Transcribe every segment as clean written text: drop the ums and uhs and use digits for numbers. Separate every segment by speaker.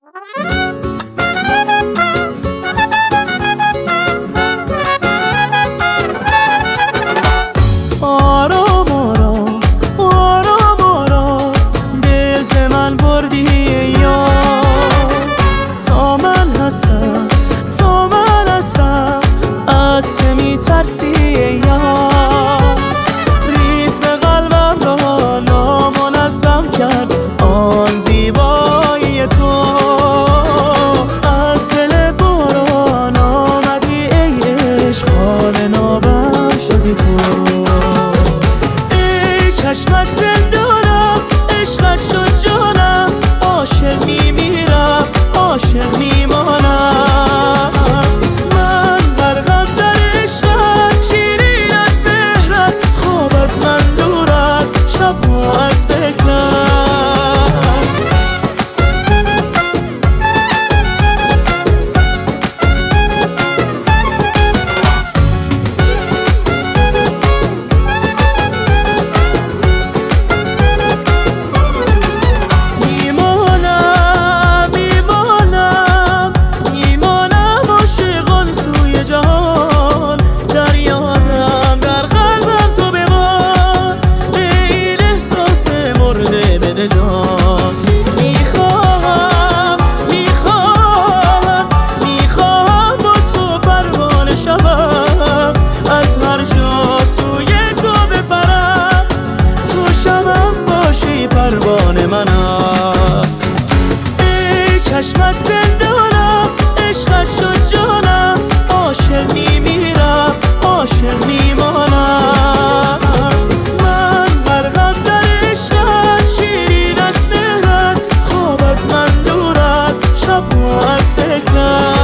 Speaker 1: آرام آرام آرام آرام دل ز من بردی یا تا من هستم از چه میترسی یا ریتم قلبم را نامنظم کرد آن زیبایی تو از دل باران آمدی ای عشق حال نابم شدی تو ای چشمت زندانم عشقت شد جانم عاشق میمیرم عاشق میمانم من غرقم در عشقت شیرین از مهرت خواب از من دور است شبها از فکرت میخواهم با تو پروانه شوم از هر جا سوی تو بپرم تو شبم باشی پروانه منم ای چشمت زندانم عشقت شد جانم عاشق میمیرم عاشق میمانم من غرقم در عشقت شیرین از مهرت خواب از من دور است شبها از فکرت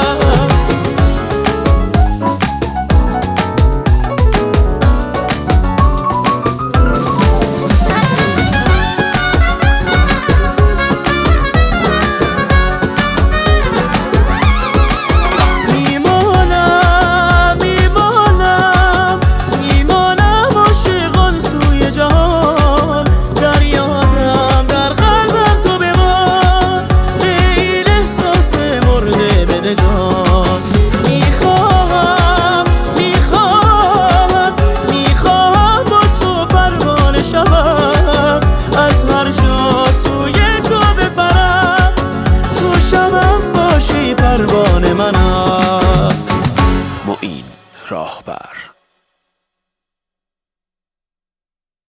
Speaker 1: میخواهم با تو پروانه شوم از هر جا سوی تو بپرم تو شبم باشی پروانه منم. معین راهبر.